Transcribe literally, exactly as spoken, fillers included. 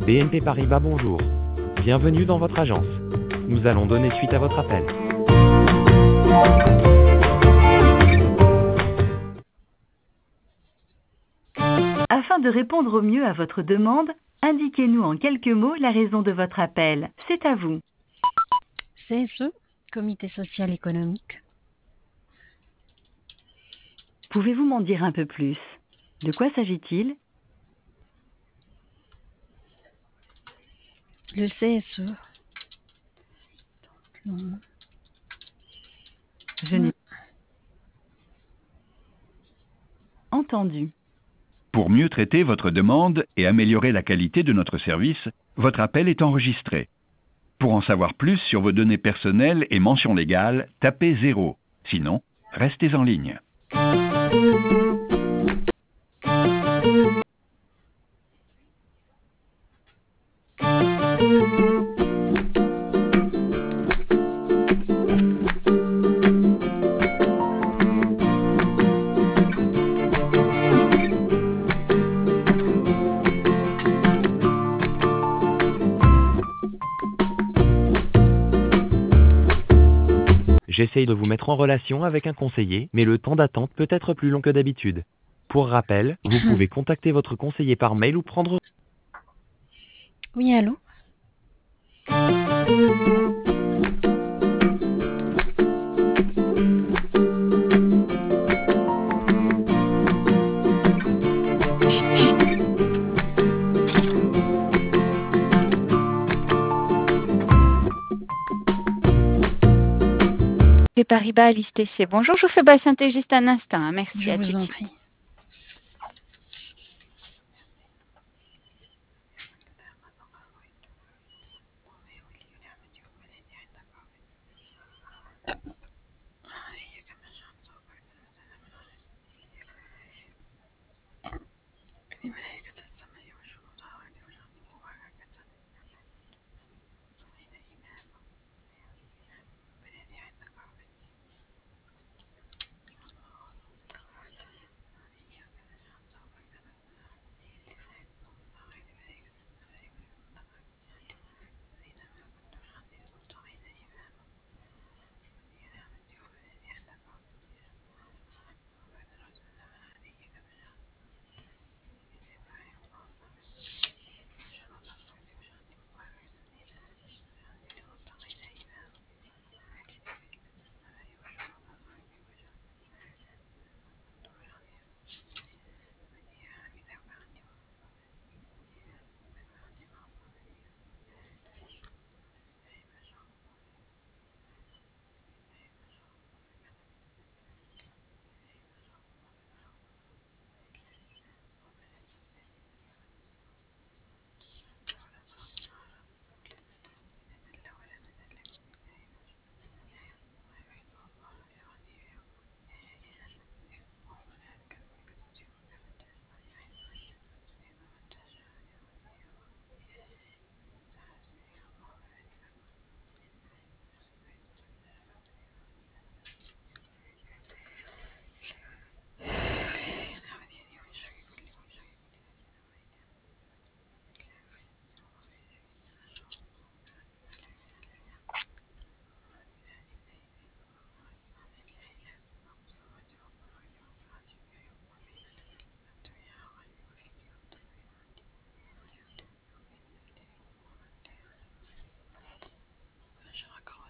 B N P Paribas, bonjour. Bienvenue dans votre agence. Nous allons donner suite à votre appel. Afin de répondre au mieux à votre demande, indiquez-nous en quelques mots la raison de votre appel. C'est à vous. C S E, Comité social économique. Pouvez-vous m'en dire un peu plus? De quoi s'agit-il? Le C S E. Non. Je n'ai entendu. Pour mieux traiter votre demande et améliorer la qualité de notre service, votre appel est enregistré. Pour en savoir plus sur vos données personnelles et mentions légales, tapez zéro. Sinon, restez en ligne. J'essaye de vous mettre en relation avec un conseiller, mais le temps d'attente peut être plus long que d'habitude. Pour rappel, vous pouvez contacter votre conseiller par mail ou prendre... Oui, allô? B N P Paribas, Alice T C. Bonjour, je vous fais patienter juste un instant. Hein. Merci Je à vous tout de en suite. prie.